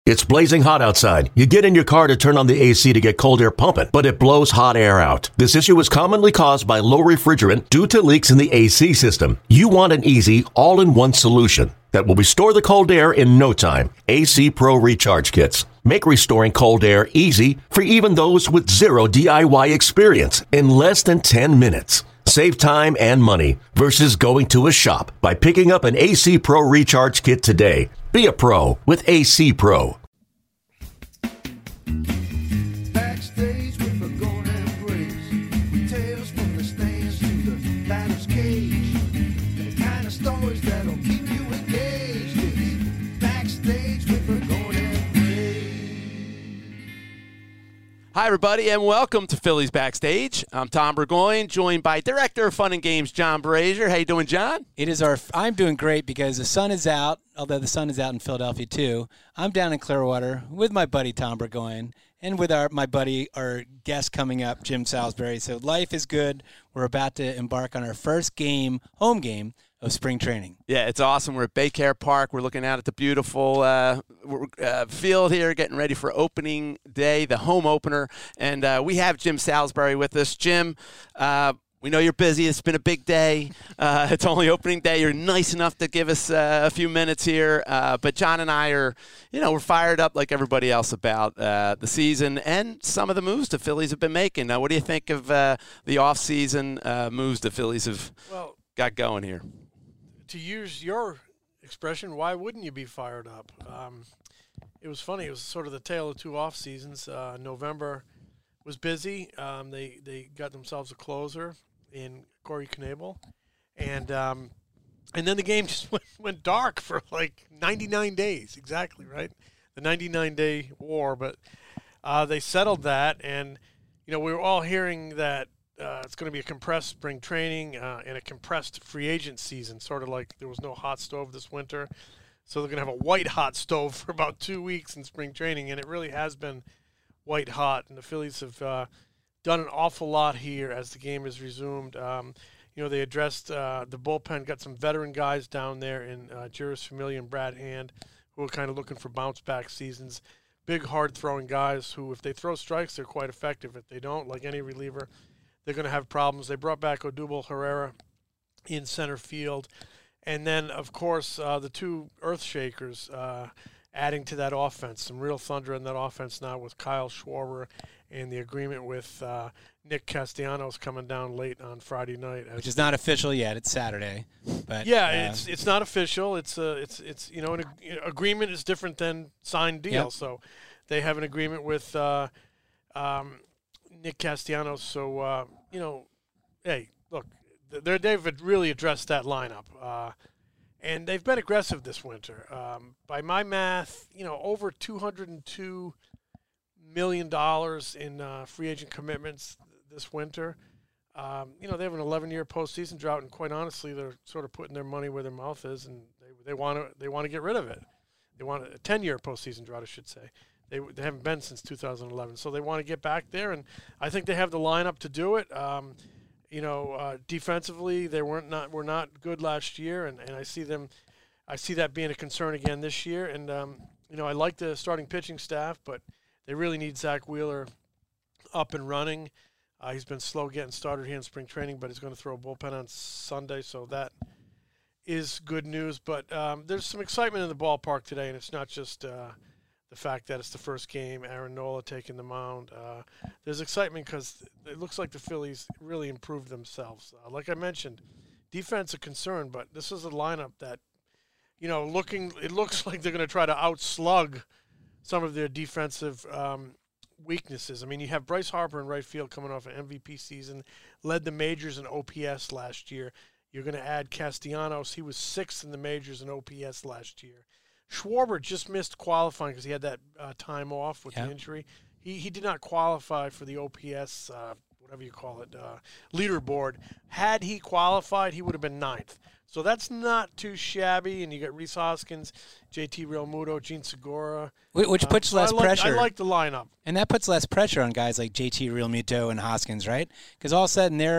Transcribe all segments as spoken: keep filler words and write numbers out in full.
It's blazing hot outside. You get in your car to turn on the A C to get cold air pumping, but it blows hot air out. This issue is commonly caused by low refrigerant due to leaks in the A C system. You want an easy, all-in-one solution that will restore the cold air in no time. A C Pro Recharge Kits make restoring cold air easy for even those with zero D I Y experience in less than ten minutes. Save time and money versus going to a shop by picking up an A C Pro Recharge Kit today. Be a pro with A C Pro. Backstage with a golden embrace, tales from the stands to the batter's cage, the kind of stories that'll keep you engaged. It's Backstage with a golden embrace. Hi, everybody, and welcome to Phillies Backstage. I'm Tom Burgoyne, joined by Director of Fun and Games, John Brazier. How you doing, John? It is our. I'm doing great because the sun is out, although the sun is out in Philadelphia, too. I'm down in Clearwater with my buddy, Tom Burgoyne, and with our my buddy, our guest coming up, Jim Salisbury. So life is good. We're about to embark on our first game, home game, of spring training. Yeah, it's awesome. We're at Baycare Park. We're looking out at the beautiful uh, uh, field here, getting ready for opening day, the home opener. And uh, we have Jim Salisbury with us. Jim, uh, we know you're busy. It's been a big day. Uh, it's only opening day. You're nice enough to give us uh, a few minutes here. Uh, but John and I are, you know, we're fired up like everybody else about uh, the season and some of the moves the Phillies have been making. Now, what do you think of uh, the off-season uh, moves the Phillies have well, got going here? To use your expression, why wouldn't you be fired up? Um, it was funny. It was sort of the tale of two off seasons. Uh, November was busy. Um, they they got themselves a closer in Corey Knebel, and um, and then the game just went, went dark for like ninety-nine days. Exactly right, the ninety-nine day war. But uh, they settled that, and you know we were all hearing that. Uh, it's going to be a compressed spring training uh, and a compressed free agent season, sort of like there was no hot stove this winter. So they're going to have a white hot stove for about two weeks in spring training, and it really has been white hot. And the Phillies have uh, done an awful lot here as the game has resumed. Um, you know, they addressed uh, the bullpen, got some veteran guys down there in uh, Juris Familia and Brad Hand, who are kind of looking for bounce-back seasons. Big, hard-throwing guys who, if they throw strikes, they're quite effective. If they don't, like any reliever, they're going to have problems. They brought back Odubel Herrera in center field. And then, of course, uh, the two earth shakers uh, adding to that offense. Some real thunder in that offense now with Kyle Schwarber and the agreement with uh, Nick Castellanos coming down late on Friday night. Which is not official yet. It's Saturday. But yeah, uh, it's it's not official. It's uh, it's it's you know an ag- agreement is different than signed deal. Yep. So they have an agreement with uh, um, Nick Castellanos. So uh, you know, hey, look, they're, they've really addressed that lineup, uh, and they've been aggressive this winter. Um, by my math, you know, over two hundred two million dollars in uh, free agent commitments this winter. Um, you know, they have an eleven-year postseason drought, and quite honestly, they're sort of putting their money where their mouth is, and they they want to they want to get rid of it. They want a ten-year postseason drought, I should say. They they haven't been since two thousand eleven, so they want to get back there, and I think they have the lineup to do it. Um, you know, uh, defensively, they weren't not were not good last year, and, and I see them, I see that being a concern again this year. And um, you know, I like the starting pitching staff, but they really need Zach Wheeler up and running. Uh, he's been slow getting started here in spring training, but he's going to throw a bullpen on Sunday, so that is good news. But um, there's some excitement in the ballpark today, and it's not just uh, the fact that it's the first game, Aaron Nola taking the mound. Uh, there's excitement because it looks like the Phillies really improved themselves. Uh, like I mentioned, defense a concern, but this is a lineup that, you know, looking it looks like they're going to try to outslug some of their defensive um, weaknesses. I mean, you have Bryce Harper in right field coming off an M V P season, led the majors in O P S last year. You're going to add Castellanos. He was sixth in the majors in O P S last year. Schwarber just missed qualifying because he had that uh, time off with yeah. the injury. He he did not qualify for the O P S, uh, whatever you call it, uh, leaderboard. Had he qualified, he would have been ninth. So that's not too shabby. And you got Rhys Hoskins, J T Realmuto, Gene Segura. Which puts um, so less I like, pressure. I like the lineup. And that puts less pressure on guys like J T Realmuto and Hoskins, right? Because all of a sudden they're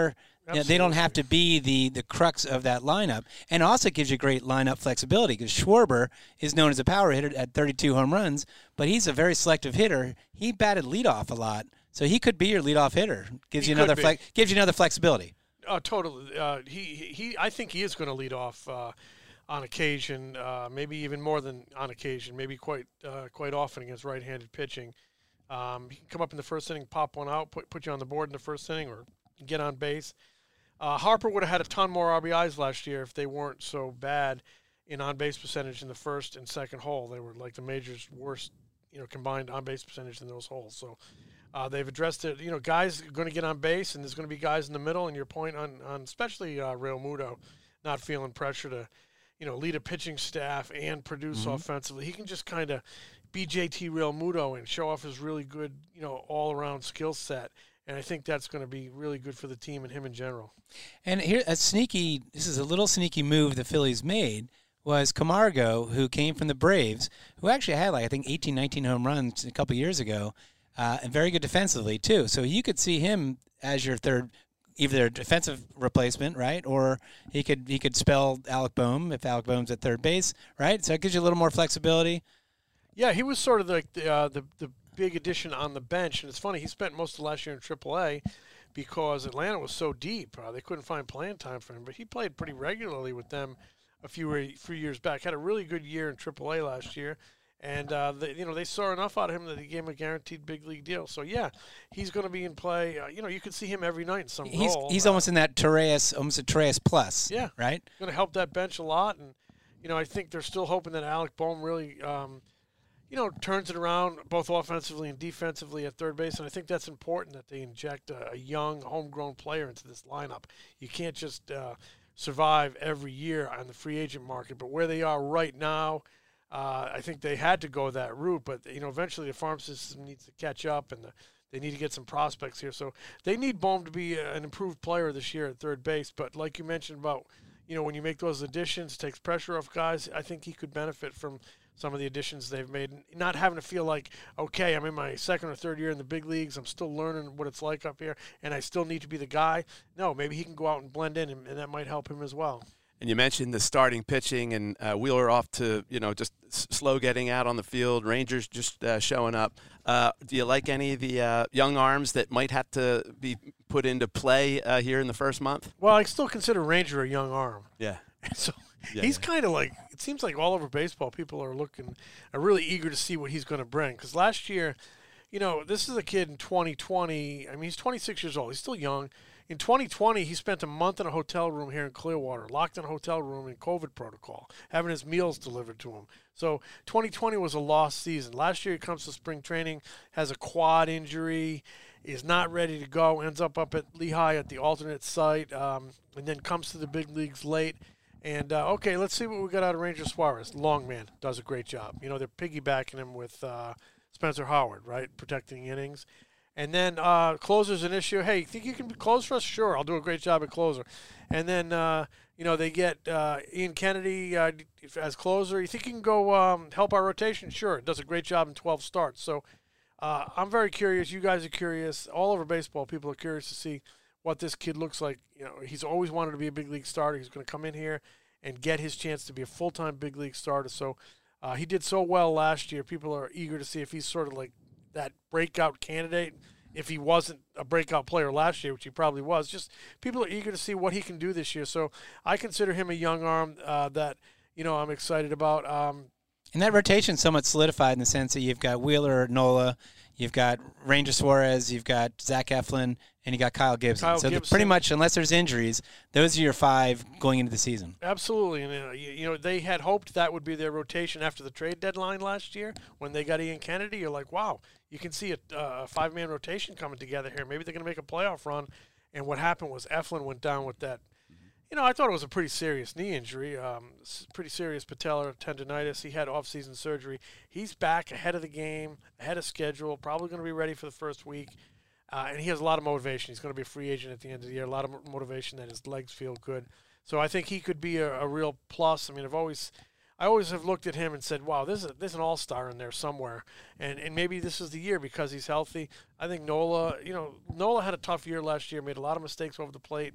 Yeah, they don't have to be the, the crux of that lineup. And also gives you great lineup flexibility because Schwarber is known as a power hitter at thirty-two home runs, but he's a very selective hitter. He batted leadoff a lot, so he could be your leadoff hitter. Gives He you another could be. flex, gives you another flexibility. Oh, totally. Uh, he, he, I think he is going to lead off uh, on occasion, uh, maybe even more than on occasion, maybe quite uh, quite often against right-handed pitching. Um, he can come up in the first inning, pop one out, put put you on the board in the first inning, or get on base. Uh, Harper would have had a ton more R B Is last year if they weren't so bad in on-base percentage in the first and second hole. They were like the major's worst, you know, combined on-base percentage in those holes. So uh, they've addressed it. You know, guys are going to get on base, and there's going to be guys in the middle. And your point on, on especially uh, Real Muto not feeling pressure to, you know, lead a pitching staff and produce Mm-hmm. offensively. He can just kind of be J T Real Muto and show off his really good, you know, all-around skill set. And I think that's going to be really good for the team and him in general. And here, a sneaky, this is a little sneaky move the Phillies made, was Camargo, who came from the Braves, who actually had, like, I think, eighteen, nineteen home runs a couple years ago, uh, and very good defensively, too. So you could see him as your third, either defensive replacement, right, or he could he could spell Alec Boehm if Alec Boehm's at third base, right? So it gives you a little more flexibility. Yeah, he was sort of like the, uh, the, the big addition on the bench. And it's funny, he spent most of last year in triple A because Atlanta was so deep. Uh, they couldn't find playing time for him. But he played pretty regularly with them a few few years back. Had a really good year in triple A last year. And, uh, they, you know, they saw enough out of him that he gave him a guaranteed big league deal. So, yeah, he's going to be in play. Uh, you know, you could see him every night in some He's role. he's Uh, almost in that Torres, almost a Torres plus, Yeah. right? going to help that bench a lot. And, you know, I think they're still hoping that Alec Boehm really, um, you know, turns it around both offensively and defensively at third base. And I think that's important that they inject a, a young, homegrown player into this lineup. You can't just uh, survive every year on the free agent market. But where they are right now, uh, I think they had to go that route. But, you know, eventually the farm system needs to catch up, and the, they need to get some prospects here. So they need Boehm to be an improved player this year at third base. But like you mentioned about, you know, when you make those additions, it takes pressure off guys. I think he could benefit from some of the additions they've made, not having to feel like, okay, I'm in my second or third year in the big leagues, I'm still learning what it's like up here, and I still need to be the guy. No, maybe he can go out and blend in, and, and that might help him as well. And you mentioned the starting pitching, and uh, Wheeler off to, you know, just s- slow getting out on the field. Rangers just uh, showing up. Uh, do you like any of the uh, young arms that might have to be put into play uh, here in the first month? Well, I still consider Ranger a young arm. Yeah. So Yeah, he's yeah. kind of like, it seems like all over baseball, people are looking, are really eager to see what he's going to bring. Because last year, you know, this is a kid in twenty twenty. I mean, he's twenty-six years old. He's still young. In twenty twenty, he spent a month in a hotel room here in Clearwater, locked in a hotel room in COVID protocol, having his meals delivered to him. So twenty twenty was a lost season. Last year, he comes to spring training, has a quad injury, is not ready to go, ends up up at Lehigh at the alternate site, um, and then comes to the big leagues late. And, uh, okay, let's see what we got out of Ranger Suarez. Long man, does a great job. You know, they're piggybacking him with uh, Spencer Howard, right, protecting innings. And then uh, closer's an issue. Hey, you think you can close for us? Sure, I'll do a great job at closer. And then, uh, you know, they get uh, Ian Kennedy uh, as closer. You think you can go um, help our rotation? Sure, does a great job in twelve starts. So uh, I'm very curious. You guys are curious. All over baseball, people are curious to see what this kid looks like. You know, he's always wanted to be a big league starter. He's going to come in here and get his chance to be a full-time big league starter. So uh, he did so well last year. People are eager to see if he's sort of like that breakout candidate. If he wasn't a breakout player last year, which he probably was, just people are eager to see what he can do this year. So I consider him a young arm uh, that, you know, I'm excited about. Um, And that rotation's somewhat solidified in the sense that you've got Wheeler, Nola, you've got Ranger Suarez, you've got Zach Eflin, and you got Kyle Gibson. Kyle so the- Gibson. pretty much, unless there's injuries, those are your five going into the season. Absolutely, and uh, you, you know they had hoped that would be their rotation after the trade deadline last year when they got Ian Kennedy. You're like, wow, you can see a, uh, a five-man rotation coming together here. Maybe they're going to make a playoff run. And what happened was Eflin went down with that. You know, I thought it was a pretty serious knee injury, um, s- pretty serious patellar tendonitis. He had off-season surgery. He's back ahead of the game, ahead of schedule, probably going to be ready for the first week. Uh, and he has a lot of motivation. He's going to be a free agent at the end of the year. A lot of mo- motivation that his legs feel good. So I think he could be a, a real plus. I mean, I've always, I always have looked at him and said, "Wow, there's a, there's an all-star in there somewhere." And and maybe this is the year because he's healthy. I think Nola, you know, Nola had a tough year last year. Made a lot of mistakes over the plate.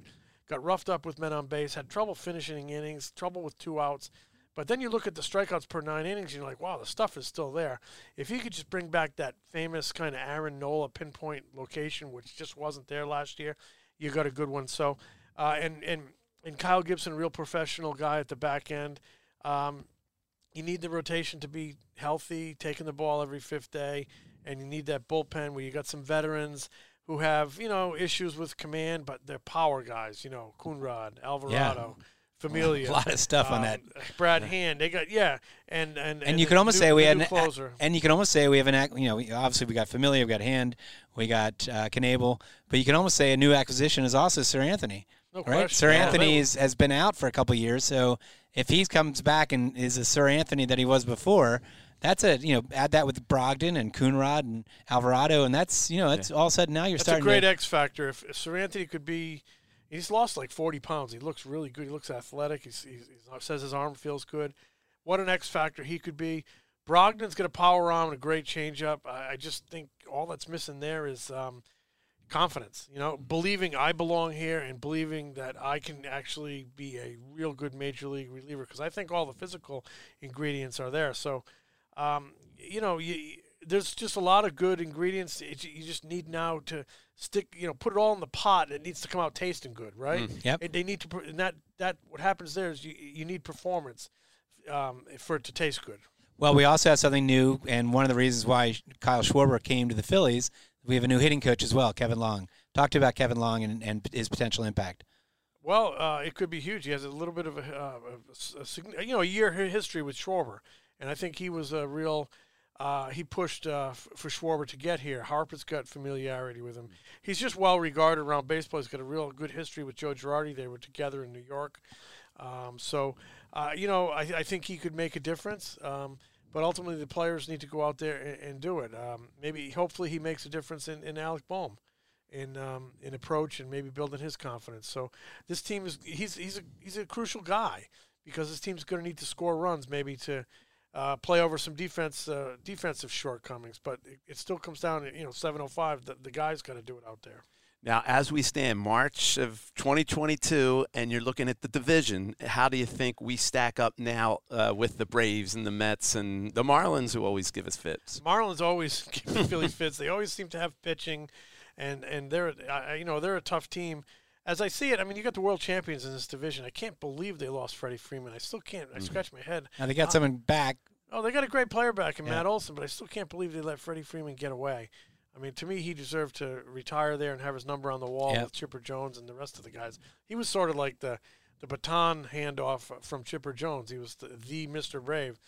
got roughed up with men on base, had trouble finishing innings, trouble with two outs. But then you look at the strikeouts per nine innings, and you're like, wow, the stuff is still there. If he could just bring back that famous kind of Aaron Nola pinpoint location, which just wasn't there last year, you got a good one. So, uh, and, and, and Kyle Gibson, a real professional guy at the back end. Um, you need the rotation to be healthy, taking the ball every fifth day, and you need that bullpen where you got some veterans who have, you know, issues with command, but they're power guys, you know, Coonrod, Alvarado. Yeah. Familia, a lot of stuff um, on that. Brad Hand, they got yeah, and and and, and you could almost new, say we had an closer. and you can almost say we have an you know we, obviously we got Familia, we got Hand, we got uh, Knebel, but you can almost say a new acquisition is also Sir Anthony. No right, question. Sir yeah, Anthony is, has been out for a couple of years, so if he comes back and is a Sir Anthony that he was before, that's a you know add that with Brogdon and Coonrod and Alvarado, and that's you know that's yeah. all of a sudden now you're that's starting. That's a great to, X factor. If, if Sir Anthony could be. He's lost like forty pounds. He looks really good. He looks athletic. He's, he's, he says his arm feels good. What an X factor he could be. Brogdon's got a power arm and a great changeup. I, I just think all that's missing there is um, confidence. You know, believing I belong here and believing that I can actually be a real good major league reliever, because I think all the physical ingredients are there. So, um, you know, you, there's just a lot of good ingredients. It, you just need now to stick, you know, put it all in the pot. It needs to come out tasting good, right? Mm, yep. And they need to, and that, that what happens there is you, you need performance um, for it to taste good. Well, we also have something new, and one of the reasons why Kyle Schwarber came to the Phillies, we have a new hitting coach as well, Kevin Long. Talk to you about Kevin Long and, and his potential impact. Well, uh, it could be huge. He has a little bit of a, uh, a, a, you know, a year history with Schwarber, and I think he was a real. Uh, he pushed uh, f- for Schwarber to get here. Harper's got familiarity with him. He's just well regarded around baseball. He's got a real good history with Joe Girardi. They were together in New York. Um, so, uh, you know, I, I think he could make a difference. Um, but ultimately, the players need to go out there and, and do it. Um, maybe, hopefully, he makes a difference in, in Alec Bohm, in um, in approach and maybe building his confidence. So, this team is he's he's a he's a crucial guy, because this team's going to need to score runs, maybe to. Uh, play over some defense, uh, defensive shortcomings, but it, it still comes down to, you know, seven oh five. The, the guy's got to do it out there. Now, as we stand, March of twenty twenty-two, and you're looking at the division, how do you think we stack up now uh, with the Braves and the Mets and the Marlins, who always give us fits? Marlins always give the Phillies fits. They always seem to have pitching, and and they're uh, you know they're a tough team. As I see it, I mean, you got the world champions in this division. I can't believe they lost Freddie Freeman. I still can't. I scratch my head. Now they got uh, someone back. Oh, they got a great player back in yeah. Matt Olson, but I still can't believe they let Freddie Freeman get away. I mean, to me, he deserved to retire there and have his number on the wall yep. with Chipper Jones and the rest of the guys. He was sort of like the, the baton handoff from Chipper Jones. He was the, the Mister Brave.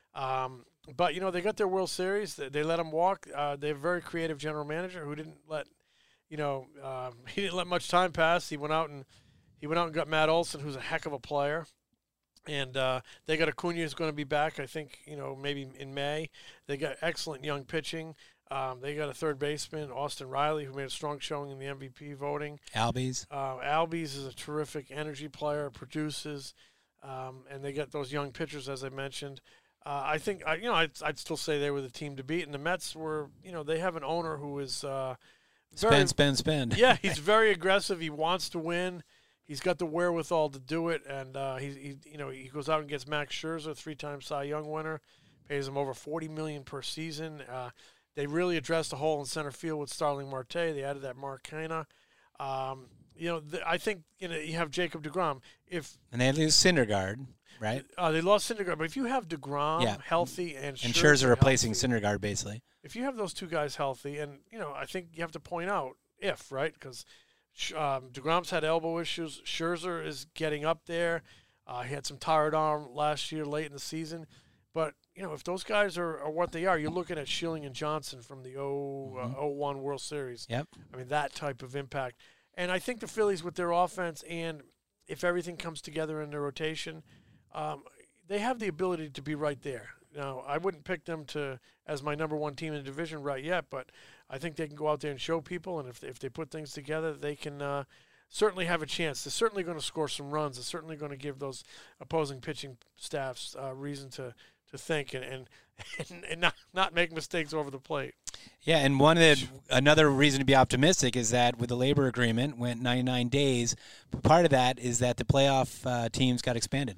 Um, but, you know, they got their World Series. They, they let him walk. Uh, they have a very creative general manager who didn't let, you know, um, he didn't let much time pass. He went out and he went out and got Matt Olson, who's a heck of a player. And uh, they got Acuna, who's going to be back, I think, you know, maybe in May. They got excellent young pitching. Um, they got a third baseman, Austin Riley, who made a strong showing in the M V P voting. Albies. Uh, Albies is a terrific energy player, produces, um, and they got those young pitchers, as I mentioned. Uh, I think, I, you know, I'd, I'd still say they were the team to beat. And the Mets were, you know, they have an owner who is uh, very, spend, spend, spend. Yeah, he's very aggressive. He wants to win. He's got the wherewithal to do it, and uh, he, he, you know, he goes out and gets Max Scherzer, three-time Cy Young winner, pays him over forty million dollars per season. Uh, they really addressed the hole in center field with Starling Marte. They added that Mark Hanna. Um, you know, the, I think you know you have Jacob deGrom. If and they lose Syndergaard, right? Uh, they lost Syndergaard, but if you have deGrom yeah. healthy and and Scherzer, Scherzer replacing healthy, Syndergaard, basically. If you have those two guys healthy, and you know, I think you have to point out if right because. Um, DeGrom's had elbow issues. Scherzer is getting up there. Uh, he had some tired arm last year late in the season. But, you know, if those guys are, are what they are, you're looking at Schilling and Johnson from the oh one World Series. Yep. I mean, that type of impact. And I think the Phillies, with their offense and if everything comes together in their rotation, um, they have the ability to be right there. Now, I wouldn't pick them to as my number one team in the division right yet, but I think they can go out there and show people, and if if they put things together, they can uh, certainly have a chance. They're certainly going to score some runs. They're certainly going to give those opposing pitching staffs uh, reason to, to think and, and, and not, not make mistakes over the plate. Yeah, and one of the, another reason to be optimistic is that with the labor agreement went ninety-nine days. But part of that is that the playoff uh, teams got expanded.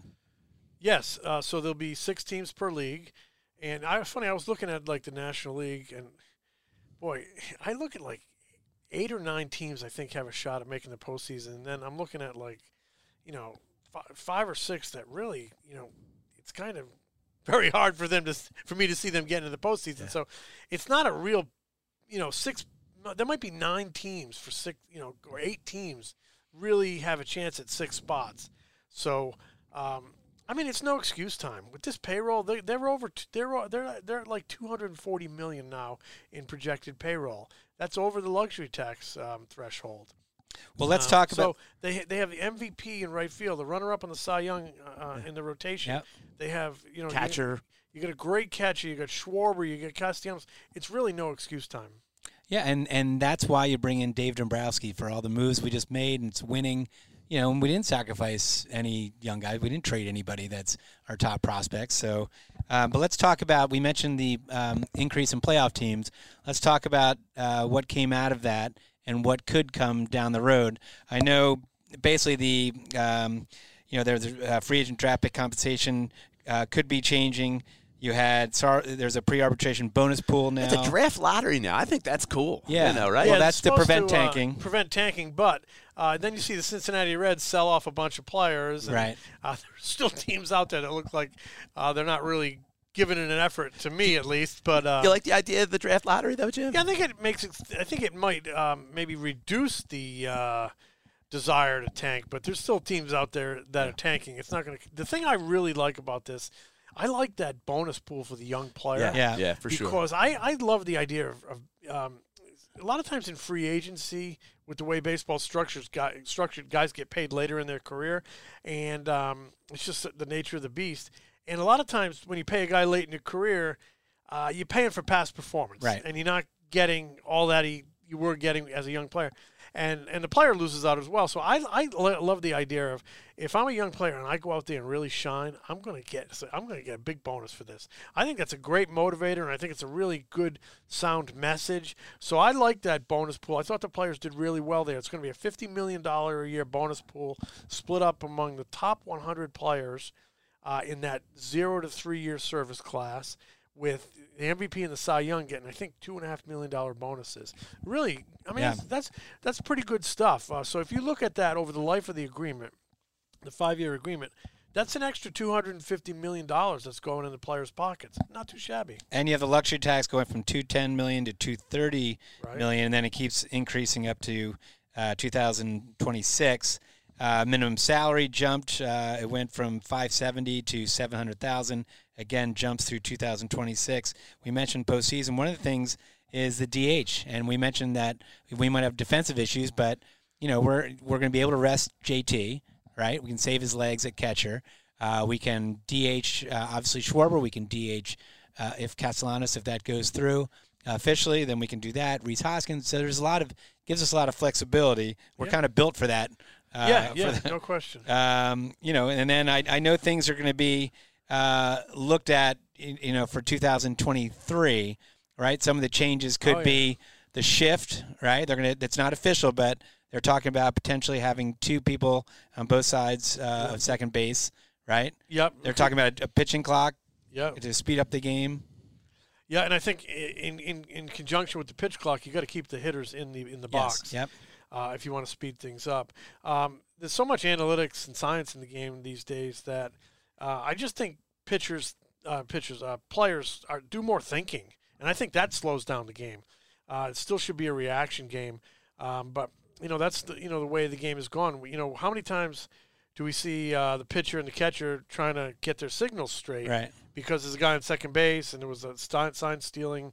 Yes, uh, so there'll be six teams per league, and I was funny. I was looking at like the National League, and boy, I look at like eight or nine teams I think have a shot at making the postseason, and then I'm looking at like, you know, five, five or six that really, you know, it's kind of very hard for them to for me to see them get into the postseason. Yeah. So it's not a real, you know, six. There might be nine teams for six, you know, or eight teams really have a chance at six spots. So. Um, I mean, it's no excuse time with this payroll. They, they're over. They're they're they're at like two hundred forty million now in projected payroll. That's over the luxury tax um, threshold. Well, let's uh, talk so about. So they they have the M V P in right field, the runner-up on the Cy Young uh, in the rotation. Yep. They have you know Catcher. You, you got a great catcher. You got Schwarber. You got Castellanos. It's really no excuse time. Yeah, and and that's why you bring in Dave Dombrowski for all the moves we just made, and it's winning. You know, we didn't sacrifice any young guys. We didn't trade anybody that's our top prospects. So, um, but let's talk about, we mentioned the um, increase in playoff teams. Let's talk about uh, what came out of that and what could come down the road. I know basically the, um, you know, there's a free agent draft pick compensation uh, could be changing. You had there's a pre-arbitration bonus pool now. It's a draft lottery now. I think that's cool. Yeah, you know, right? Yeah, well, that's to prevent to, uh, tanking. Prevent tanking, but uh, then you see the Cincinnati Reds sell off a bunch of players. And, right. Uh, there's still teams out there that look like uh, they're not really giving it an effort, to me at least. But uh, you like the idea of the draft lottery, though, Jim? Yeah, I think it makes it. I think it might um, maybe reduce the uh, desire to tank, but there's still teams out there that are tanking. It's not going to. The thing I really like about this. I like that bonus pool for the young player. Yeah, yeah, yeah for because sure. Because I, I love the idea of, of um, a lot of times in free agency, with the way baseball structures guy, structured, guys get paid later in their career, and um, it's just the nature of the beast. And a lot of times when you pay a guy late in your career, uh, you pay him for past performance, right. and you're not getting all that he you were getting as a young player. And and the player loses out as well. So I I love the idea of if I'm a young player and I go out there and really shine, I'm gonna get I'm gonna get a big bonus for this. I think that's a great motivator, and I think it's a really good sound message. So I like that bonus pool. I thought the players did really well there. It's gonna be a fifty million dollars a year bonus pool split up among the top one hundred players uh, in that zero to three year service class, with the M V P and the Cy Young getting, I think, two and a half million dollar bonuses. Really, I mean, Yeah. that's, that's that's pretty good stuff. Uh, so if you look at that over the life of the agreement, the five year agreement, that's an extra two hundred and fifty million dollars that's going in the players' pockets. Not too shabby. And you have the luxury tax going from two ten million to two thirty Right. million, and then it keeps increasing up to uh, two thousand twenty-six. Uh, minimum salary jumped. Uh, it went from five seventy to seven hundred thousand. Again, jumps through two thousand twenty-six. We mentioned postseason. One of the things is the D H, and we mentioned that we might have defensive issues, but you know we're we're going to be able to rest J T, right? We can save his legs at catcher. Uh, we can D H uh, obviously Schwarber. We can D H uh, if Castellanos, if that goes through uh, officially, then we can do that. Rhys Hoskins. So there's a lot of gives us a lot of flexibility. We're Yeah. kind of built for that. Uh, yeah, for yeah, the- no question. Um, you know, and then I, I know things are going to be uh, looked at, you know, for two thousand twenty-three, right? Some of the changes could Oh, yeah. be the shift, right? They're going to, that's not official, but they're talking about potentially having two people on both sides uh, of second base, right? Yep. They're talking about a, a pitching clock Yep. to speed up the game. Yeah, and I think in in, in conjunction with the pitch clock, you got to keep the hitters in the in the Yes. box. Yep. Uh, if you want to speed things up. Um, there's so much analytics and science in the game these days that uh, I just think pitchers, uh, pitchers, uh, players are do more thinking, and I think that slows down the game. Uh, it still should be a reaction game, um, but you know that's the you know the way the game has gone. You know how many times do we see uh, the pitcher and the catcher trying to get their signals straight? Right. Because there's a guy on second base, and there was a sign sign stealing.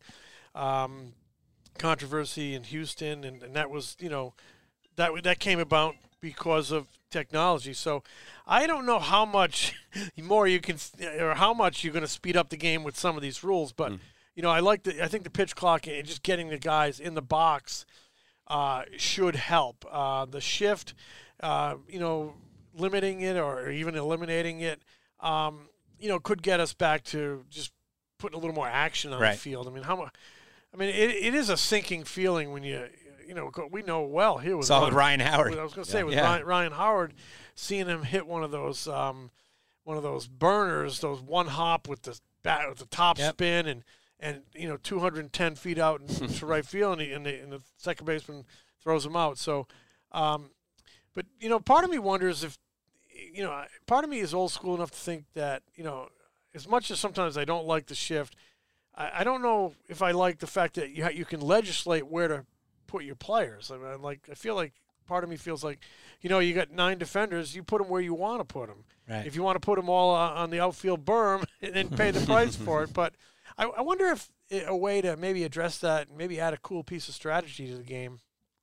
Um, controversy in Houston, and, and that was, you know, that that came about because of technology. So I don't know how much more you can, or how much you're going to speed up the game with some of these rules, but, mm. you know, I like the, I think the pitch clock and just getting the guys in the box uh, should help. Uh, the shift, uh, you know, limiting it or even eliminating it, um, you know, could get us back to just putting a little more action on right. the field. I mean, how much? I mean, it, it is a sinking feeling when you, you know, we know well here with Saw with Ryan Howard. I was going to say Yeah. with Yeah. Ryan, Ryan Howard, seeing him hit one of those, um, one of those burners, those one hop with the bat, with the top Yep. spin, and and you know, two hundred ten feet out to right field, and, he, and, the, and the second baseman throws him out. So, um, but you know, part of me wonders if, you know, part of me is old school enough to think that, you know, as much as sometimes I don't like the shift, I, I don't know if I like the fact that you ha- you can legislate where to put your players. I mean, like I feel like part of me feels like, you know, you got nine defenders, you put them where you want to put them. Right. If you want to put them all uh, on the outfield berm and then pay the price for it, but I, I wonder if a way to maybe address that, and maybe add a cool piece of strategy to the game,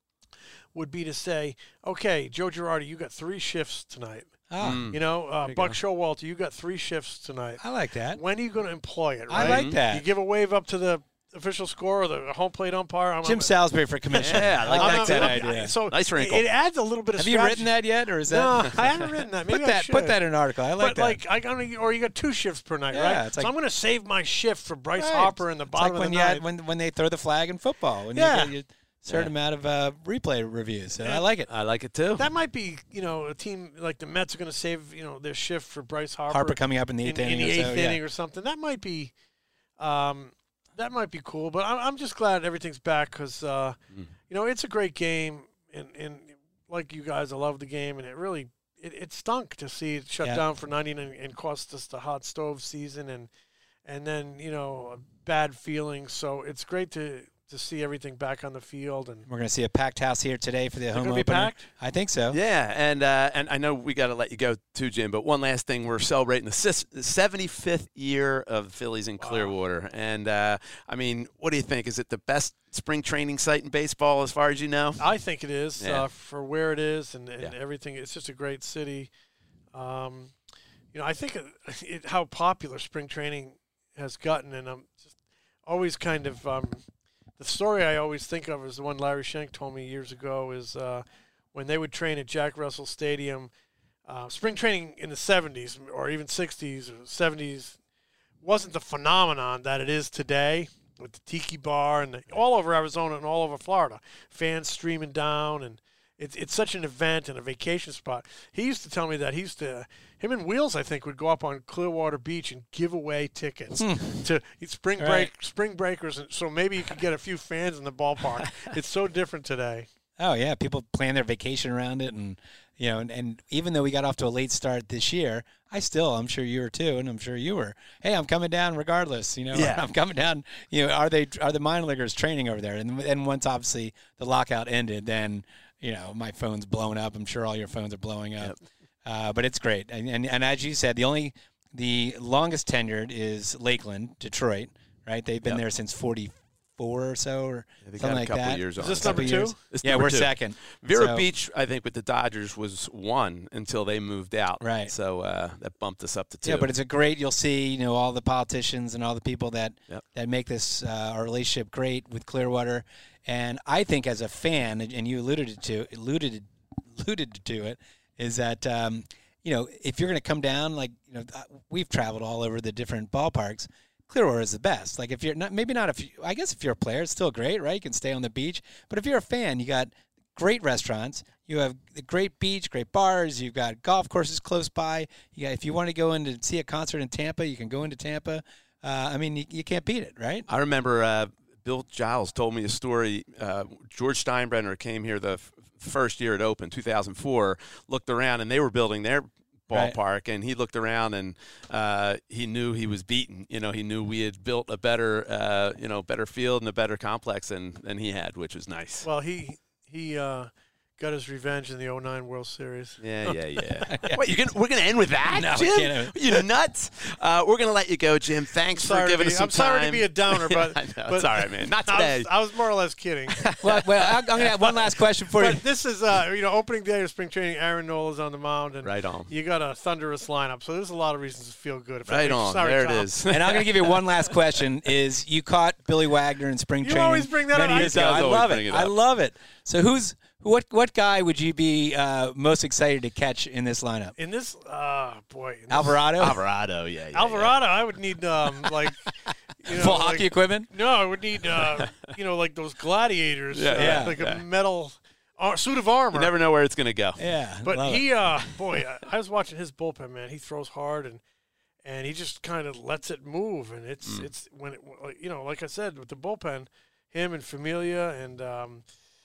would be to say, okay, Joe Girardi, you got three shifts tonight. Ah, Mm. You know, uh, you Buck go. Showalter, you got three shifts tonight. I like that. When are you going to employ it, I right? like that. You give a wave up to the official score or the home plate umpire. I'm, Jim I'm, Salisbury for commissioner. Yeah, I like I'm- that I'm- too. I'm- idea. So Nice wrinkle. It, it adds a little bit of Have you strategy. written that yet, or is that? No, I haven't written that. Maybe put I that. should. Put that in an article. I like but that. like, I gonna, or you got two shifts per night, Yeah, right? it's so like- I'm going to save my shift for Bryce Right. Harper in the It's bottom like when of you the had, night. when when they throw the flag in football. When Yeah. you get a certain amount of uh, replay reviews. So Yeah. I like it. I like it too. That might be, you know, a team like the Mets are going to save, you know, their shift for Bryce Harper. Harper coming up in the eighth in, in inning. the or eighth so, inning yeah. or something. That might be, um, that might be cool. But I'm, I'm just glad everything's back because, uh, Mm. you know, it's a great game, and, and like you guys, I love the game, and it really it, it stunk to see it shut Yeah. down for ninety and, and cost us the hot stove season, and and then you know a bad feeling. So it's great to to see everything back on the field, and We're going to see a packed house here today for the they're home going to be opener. packed. I think so. Yeah, and uh, and I know we got to let you go too, Jim. But one last thing, we're celebrating the sis- the seventy-fifth year of the Phillies in Clearwater, and uh, I mean, what do you think? Is it the best spring training site in baseball, as far as you know? I think it is Yeah. uh, for where it is and, and Yeah. everything. It's just a great city. Um, you know, I think it, it, how popular spring training has gotten, and I'm just always kind of um, the story I always think of is the one Larry Schenk told me years ago is uh, when they would train at Jack Russell Stadium. Uh, spring training in the seventies or even sixties or seventies wasn't the phenomenon that it is today with the Tiki Bar and the, all over Arizona and all over Florida. Fans streaming down, and it's it's such an event and a vacation spot. He used to tell me that he used to, him and Wheels, I think, would go up on Clearwater Beach and give away tickets to spring break Right. spring breakers, and so maybe you could get a few fans in the ballpark. It's so different today. Oh yeah, people plan their vacation around it, and you know, and, and even though we got off to a late start this year, I still, I'm sure you were too, and I'm sure you were. Hey, I'm coming down regardless. You know, Yeah. I'm coming down. You know, are they are the minor leaguers training over there? And then once obviously the lockout ended, then you know my phone's blowing up. I'm sure all your phones are blowing up. Uh, but it's great, and, and and as you said, the only the longest tenured is Lakeland, Detroit. Right, they've been Yep. there since forty-four or so, or Yeah, they something got a like couple that. years on Is this it. number Couple two? years. It's Yeah, number we're two. second. Vero So- Beach, I think, with the Dodgers was one until they moved out. Right. So uh, that bumped us up to two. Yeah, but it's a great. You'll see, you know, all the politicians and all the people that Yep. that make this uh, our relationship great with Clearwater. And I think, as a fan, and you alluded to alluded alluded to it, is that um, you know, if you're going to come down, like you know, uh, we've traveled all over the different ballparks. Clearwater is the best. Like if you're not, maybe not if you, I guess if you're a player, it's still great, right? You can stay on the beach. But if you're a fan, you got great restaurants. You have a great beach, great bars. You've got golf courses close by. You got, if you want to go in to see a concert in Tampa, you can go into Tampa. Uh, I mean, you, you can't beat it, right? I remember uh, Bill Giles told me a story. Uh, George Steinbrenner came here the f- first year it opened, two thousand four, looked around, and they were building their Right. ballpark, and he looked around, and uh, he knew he was beaten. You know, he knew we had built a better, uh, you know, better field and a better complex than, than he had, which was nice. Well, he he uh, got his revenge in the oh nine World Series. Yeah, yeah, yeah. What, you gonna, we're going to end with that, No, we Jim? can't. You nuts? Uh, we're going to let you go, Jim. Thanks Sorry for to giving be- us some I'm sorry time. to be a downer, but, I know, but it's all right, man. Not I today. was, I was more or less kidding. well, well, I'm going to have one last question for you. But this is, uh, you know, opening day of spring training. Aaron Nola's on the mound, and Right on. you got a thunderous lineup. So there's a lot of reasons to feel good. If that Right makes- on. Sorry, there Tom. it is. And I'm going to give you one last question: Is you caught Billy Wagner in spring You training? always bring that many up. years He ago. does I always love bring it. it I up. love it. So who's what? What guy would you be uh, most excited to catch in this lineup? In this, uh, boy, in this- Alvarado. Alvarado, yeah. yeah Alvarado, I would need um, like, You know, Full like- hockey equipment? No, I would need, uh, you know, like those gladiators. Yeah, uh, yeah, like yeah. a metal ar- suit of armor. You never know where it's going to go. Yeah. But love it. he, uh, boy, I, I was watching his bullpen, man. He throws hard and and he just kind of lets it move. And it's Mm. it's when it, you know, like I said, with the bullpen, him and Familia and um,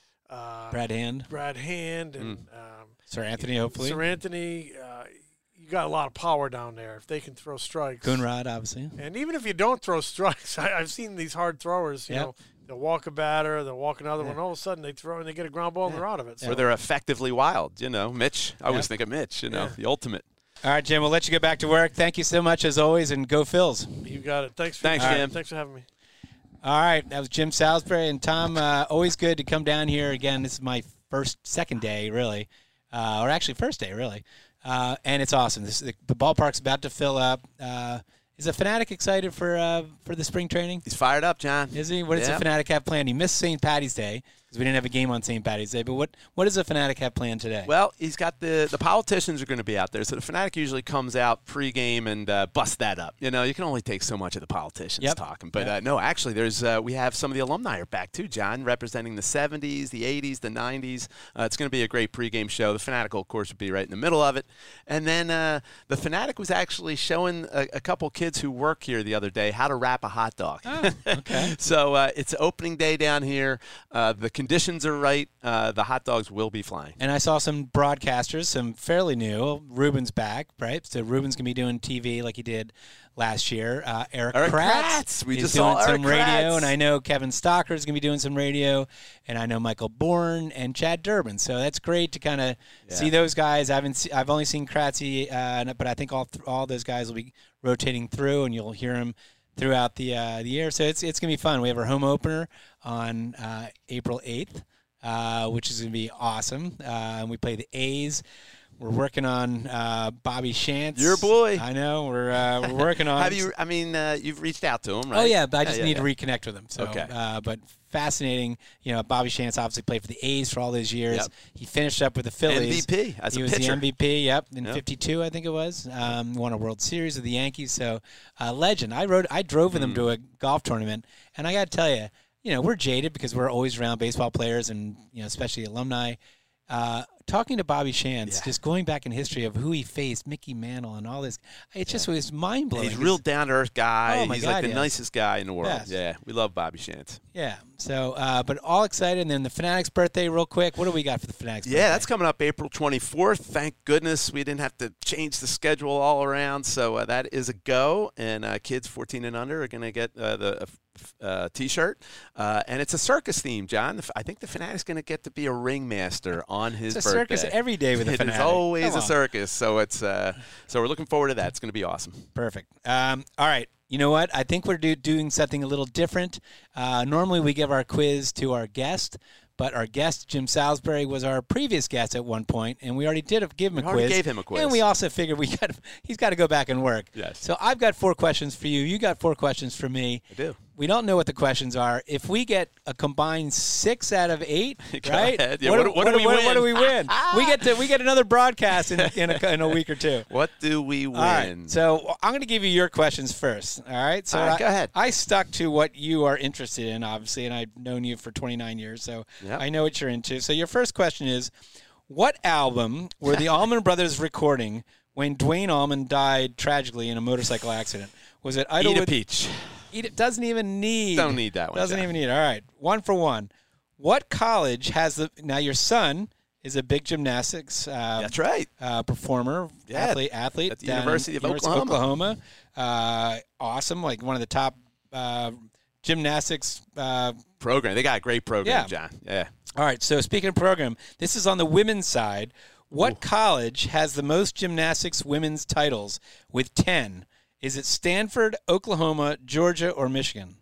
uh, Brad Hand, Brad Hand and Mm. um, Sir Anthony, hopefully. Sir Anthony. Uh, you got a lot of power down there if they can throw strikes. Coonrod, obviously. And even if you don't throw strikes, I, I've seen these hard throwers. You Yep. know, they'll walk a batter, they'll walk another Yeah. one. All of a sudden, they throw and they get a ground ball and they're out of it. So Or they're effectively wild. You know, Mitch. I always Yep. think of Mitch, you know, Yeah. the ultimate. All right, Jim, we'll let you get back to work. Thank you so much, as always, and go Phils. you got it. Thanks. For Thanks, All right. Jim. Thanks for having me. All right, that was Jim Salisbury. And Tom, uh, always good to come down here. Again, this is my first, second day, really, uh, or actually first day, really. Uh, and it's awesome. This the, the ballpark's about to fill up. Uh, is a Fanatic excited for uh, for the spring training? He's fired up, John. Is he? What does Yeah. the Fanatic have planned? He missed Saint Patty's Day because we didn't have a game on Saint Patty's Day. But what what does the Fanatic have planned today? Well, he's got the the politicians are going to be out there, so the Fanatic usually comes out pregame and uh, busts that up. You know, you can only take so much of the politicians Yep. talking, but Yep. uh, no, actually, there's uh, we have some of the alumni are back too, John, representing the seventies, the eighties, the nineties. Uh, it's going to be a great pregame show. The Fanatic, of course, will be right in the middle of it, and then uh, the Fanatic was actually showing a, a couple kids who work here the other day how to wrap a hot dog. Oh, okay. So uh, it's opening day down here. Uh, the conditions are right. Uh, the hot dogs will be flying. And I saw some broadcasters, some fairly new. Ruben's back, right? So Ruben's going to be doing T V like he did last year. Uh, Eric, Eric Kratz, Kratz. We is just doing saw some Eric radio, Kratz. and I know Kevin Stocker is going to be doing some radio, and I know Michael Bourne and Chad Durbin. So that's great to kind of see those guys. I haven't, se- I've only seen Kratzy, uh, but I think all th- all those guys will be rotating through, and you'll hear them throughout the uh, the year. So it's it's going to be fun. We have our home opener on uh, April eighth. Uh, which is going to be awesome. Uh, and we play the A's. We're working on uh, Bobby Shantz. Your boy. I know. We're uh, we're working on. Have you? I mean, uh, you've reached out to him, right? Oh yeah, but I just yeah, need yeah. to reconnect with him. So, Okay. uh, but fascinating. You know, Bobby Shantz obviously played for the A's for all those years. Yep. He finished up with the Phillies. M V P as he a was pitcher. the M V P. Yep, in Yep. fifty-two, I think it was. Um, won a World Series with the Yankees. So, uh, legend. I rode. I drove with him Hmm. to a golf tournament, and I got to tell you, you know, we're jaded because we're always around baseball players and you know, especially alumni. Uh, talking to Bobby Shantz, Yeah. just going back in history of who he faced, Mickey Mantle and all this, it just was mind blowing. He's a real down to earth guy. Oh, my He's God, like the yes. nicest guy in the world. Yes. Yeah, we love Bobby Shantz. Yeah. So, uh, but all excited. And then the Fanatics' birthday, real quick. What do we got for the Fanatics' birthday? Yeah, that's coming up April twenty-fourth. Thank goodness we didn't have to change the schedule all around. So uh, that is a go. And uh, kids fourteen and under are going to get uh, the uh, T-shirt. Uh, and it's a circus theme, John. The f- I think the Fanatic's going to get to be a ringmaster on his It's a birthday. circus every day with the It is Fanatic. always Come a on. circus. So it's uh, so we're looking forward to that. It's going to be awesome. Perfect. Um, all right. You know what? I think we're do- doing something a little different. Uh, normally we give our quiz to our guest, but our guest, Jim Salisbury, was our previous guest at one point, and we already did a, give him a We already quiz. gave him a quiz. And we also figured we got he's got to go back and work. Yes. So I've got four questions for you. You got four questions for me. I do. We don't know what the questions are. If we get a combined six out of eight, Go right? ahead. Yeah, what do- what do we what, what do we win? win? we get to we get another broadcast in in a, in a week or two. What do we win? All right. So I'm going to give you your questions first. All right. So All right, I, go ahead. I stuck to what you are interested in, obviously, and I've known you for twenty-nine years, so Yep. I know what you're into. So your first question is, what album were the Allman Brothers recording when Dwayne Allman died tragically in a motorcycle accident? Was it Eat a Idlewood? peach. Eat it doesn't even need. Don't need that one, Doesn't John. even need it. All right. One for one. What college has the now? Your son is a big gymnastics. Uh, That's right. uh, performer, Yeah, athlete, athlete at the down in University of University Oklahoma. Uh, awesome, like one of the top uh, gymnastics. Uh, Program. They got a great program, Yeah. John. Yeah. all right, so speaking of program, this is on the women's side. What college has the most gymnastics women's titles with ten? Is it Stanford, Oklahoma, Georgia, or Michigan?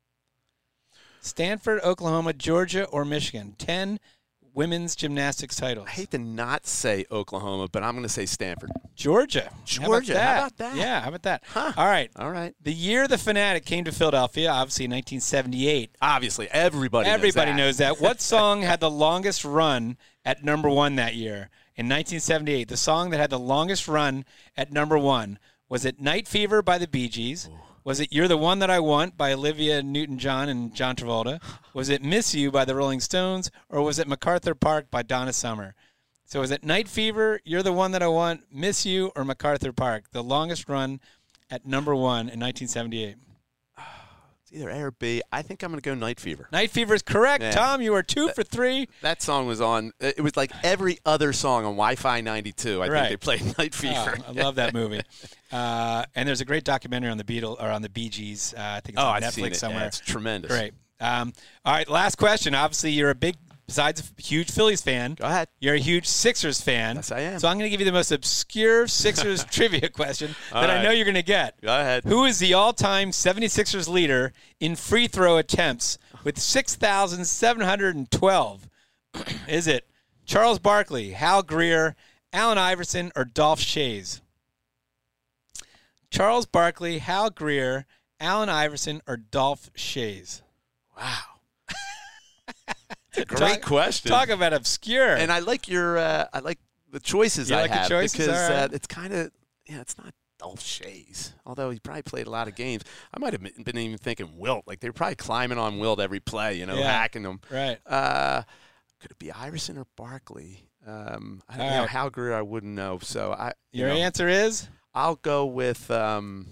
Stanford, Oklahoma, Georgia, or Michigan? ten women's gymnastics titles. I hate to not say Oklahoma, but I'm going to say Stanford. Georgia. How about Georgia, that? how about that? Yeah, how about that? Huh. All right. All right. The year the Fanatic came to Philadelphia, obviously in nineteen seventy-eight. Obviously, everybody Everybody knows that. knows that. What song had the longest run at number one that year? In nineteen seventy-eight, the song that had the longest run at number one, was it Night Fever by the Bee Gees, Was it You're the One That I Want by Olivia Newton-John and John Travolta? Was it Miss You by the Rolling Stones? Or was it MacArthur Park by Donna Summer? So was it Night Fever, You're the One That I Want, Miss You, or MacArthur Park? The longest run at number one in nineteen seventy-eight. It's either A or B. I think I'm going to go Night Fever. Night Fever is correct. Yeah. Tom, you are two That- for three. That song was on. It was like every other song on Wi-Fi ninety-two. I Right. think they played Night Fever. Oh, I love that movie. Uh, and there's a great documentary on the Beatles or on the Bee Gees. Uh, I think it's oh, on I've Netflix seen it. somewhere. Yeah, it's tremendous. Great. Um, all right, last question. Obviously, you're a big, besides a huge Phillies fan, Go ahead. you're a huge Sixers fan. Yes, I am. So I'm going to give you the most obscure Sixers trivia question All that I right. know you're going to get. Go ahead. Who is the all-time seventy-sixers leader in free throw attempts with six thousand seven hundred twelve? Is it Charles Barkley, Hal Greer, Allen Iverson, or Dolph Schayes? Charles Barkley, Hal Greer, Allen Iverson, or Dolph Schayes? Wow. Great Talk- question. Talk about obscure. And I like your. Uh, I like the choices You I like the have choices? because All right. uh, it's kind of. Yeah, it's not Dolph Schayes, although he probably played a lot of games. I might have been been even thinking Wilt. Like they were probably climbing on Wilt every play, you know, Yeah. hacking them. right. Uh, could it be Iverson or Barkley? Um, I don't All know. right. Hal Greer, I wouldn't know. So I. you Your know, answer is? I'll go with. Um,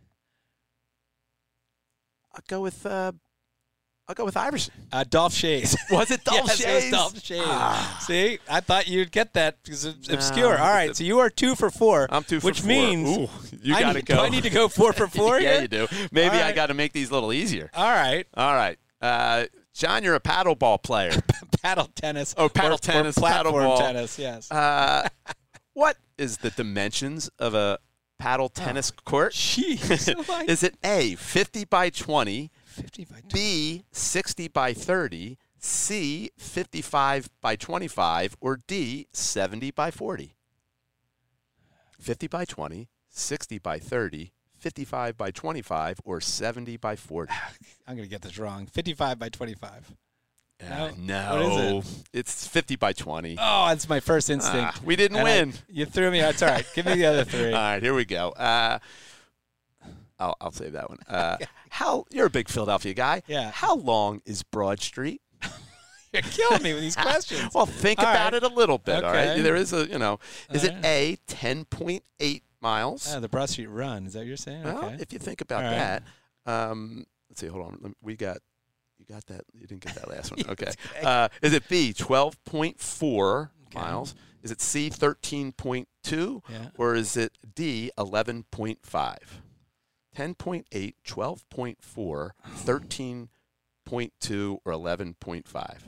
I'll go with. Uh, I'll go with Iverson. Uh, Dolph Schayes. Was it Dolph yes, it was Schayes? Dolph Schayes. Ah. See, I thought you'd get that because it's No, obscure. All right, it's- so you are two for four. I'm two for which four. means Ooh, you I got to need, go. Do I need to go four for four yeah, here? you do. Maybe All I right. got to make these a little easier. All right. All right. Uh, John, you're a paddleball player. Paddle tennis. Oh, paddle or, tennis, or platform paddleball. tennis, yes. Uh, what is the dimensions of a paddle tennis court? Jeez. Like Is it A, fifty by twenty, fifty by twenty. B, sixty by thirty, C, fifty-five by twenty-five, or D, seventy by forty? fifty by twenty, sixty by thirty, fifty-five by twenty-five, or seventy by forty? I'm going to get this wrong. fifty-five by twenty-five. Uh, No. no, What is it's fifty by twenty. Oh, that's my first instinct. Ah, we didn't And I- win. you threw me. It's all right. Give me the other three. All right, here we go. Uh, I'll, I'll save that one. Uh, how you're a big Philadelphia guy. Yeah. How long is Broad Street? You're killing me with these questions. Well, think All about right. it a little bit. All right. Okay. There is a, you know, is All it right. A, ten point eight miles? Ah, the Broad Street Run. Is that what you're saying? Well, Okay. if you think about All right. that, um, let's see. Hold on. Let me- We got. You got that? You didn't get that last one. Yeah, Okay. it's okay. Uh, is it B, twelve point four Okay. miles? Is it C, thirteen point two? Yeah. Or is it D, eleven point five? ten point eight, twelve point four, thirteen point two, or eleven point five?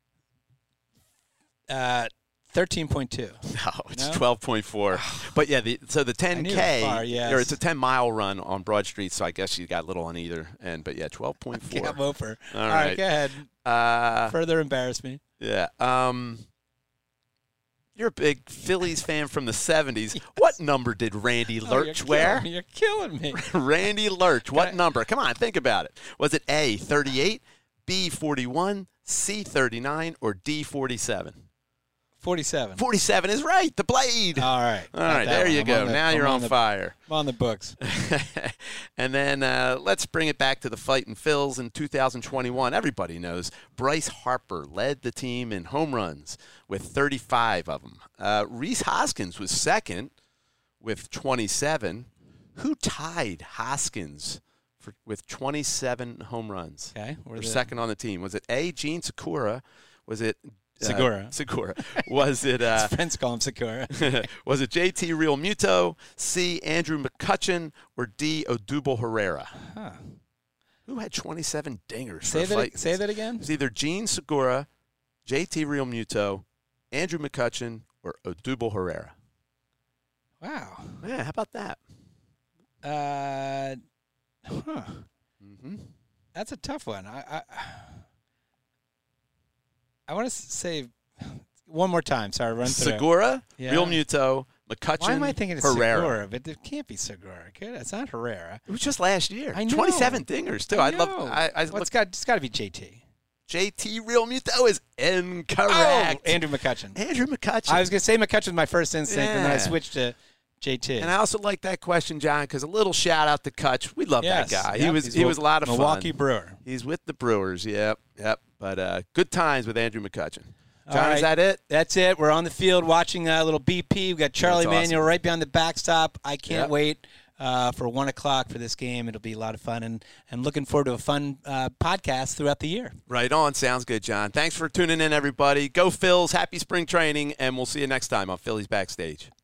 Uh, thirteen point two. No, it's No? twelve point four. But yeah, the, so the ten knew it K, was far, yes. or it's a ten mile run on Broad Street, so I guess you got a little on either end. But yeah, twelve point four. Game over. All All right, right. go ahead. Uh, Further embarrass me. yeah. Um, you're a big Phillies fan from the seventies. What number did Randy Oh, Lurch you're wear? killing me. You're killing me. Randy Lurch. What I- number? Come on, think about it. Was it A, thirty-eight, B, forty-one, C, thirty-nine, or D, forty-seven? forty-seven. forty-seven is right. The blade. All right. All got right, that there one. you I'm go. on the- now I'm you're on, the, fire. I'm on the books. And then uh, let's bring it back to the Fightin' Phils in two thousand twenty-one. Everybody knows Bryce Harper led the team in home runs with thirty-five of them. Uh, Rhys Hoskins was second with twenty-seven. Who tied Hoskins for, with twenty-seven home runs? Okay. Or Where's it? second on the team. Was it A, Gene Sakura? Was it uh, Segura. Segura. Was it uh, His friends call him Sakura. was it J T Real Muto, C, Andrew McCutcheon, or D, Odubel Herrera? Huh. Who had twenty-seven dingers Say for a that. fight? Say that It again. was either Gene Segura, J T Real Muto, Andrew McCutcheon, or Odubel Herrera. Wow. Yeah, how about that? Uh, huh. Mm-hmm. That's a tough one. I I, I want to say one more time. Sorry, run through. Segura, Yeah. Real Muto, McCutcheon, Why am I thinking it's Herrera. Segura? But it can't be Segura. Good. It's not Herrera. It was just last year. I know. twenty-seven dingers too. I, know. love. I, I well, look, it's got it's got to be J T. J T Real Muto is incorrect. Oh, Andrew McCutcheon. Andrew McCutcheon. I was gonna say McCutcheon was my first instinct, and then I Yeah. switched to J T. And I also like that question, John, because a little shout out to Kutch. We love Yes. that guy. Yep. He was He's he was a lot of Milwaukee fun. Brewer. He's with the Brewers. Yep, yep. But uh, good times with Andrew McCutcheon. All John, right. is that it? That's it. We're on the field watching a little B P. We've got Charlie That's awesome. Manuel right behind the backstop. I can't Yep. wait uh, for one o'clock for this game. It'll be a lot of fun, and, and looking forward to a fun uh, podcast throughout the year. Right on. Sounds good, John. Thanks for tuning in, everybody. Go Phils. Happy spring training, and we'll see you next time on Phillies Backstage.